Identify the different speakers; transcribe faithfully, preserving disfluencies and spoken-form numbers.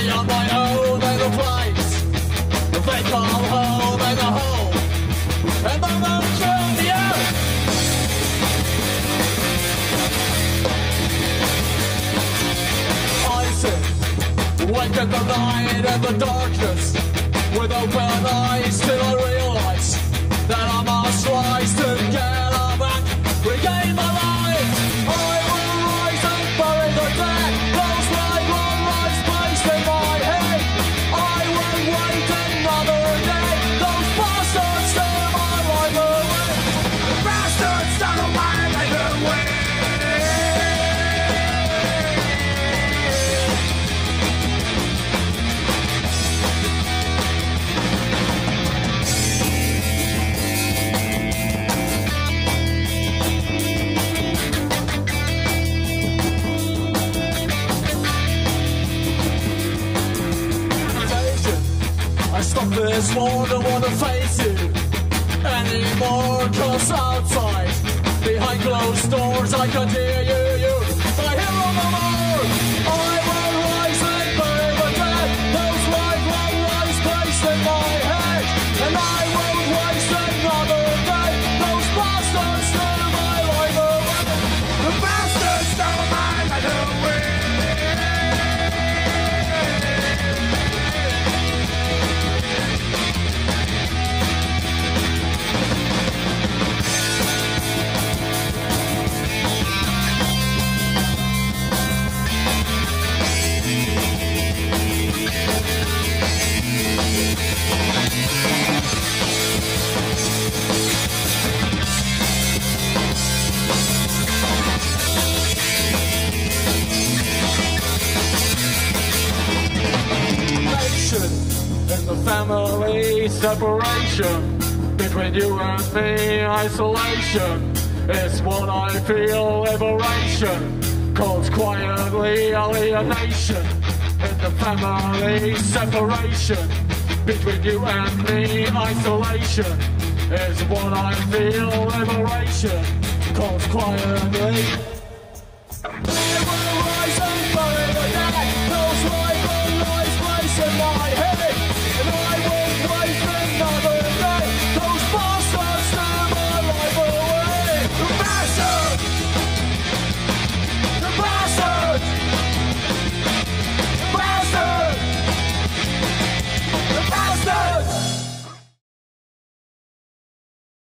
Speaker 1: on my own in a place they call home and a home, and I'm not through the earth. I sit, wake in the night and the darkness, with open eyes till I realize that I must rise to get up and regain my life. I will rise and bury the dead, those light will rise placed in my head. I will wait another day, those bastards stole my life away. The bastards stole my life away. Stop this war, don't wanna face it anymore, cause outside, behind closed doors, I can hear you, you, I hear on the more. I will rise and bury the dead, those life will rise placed in my head, and I will waste another day, those bastards stole my life away. The bastards stole my life away. In the family separation, between you and me isolation, it's what I feel, liberation, calls quietly alienation. In the family separation, between you and me isolation, it's what I feel, liberation, calls quietly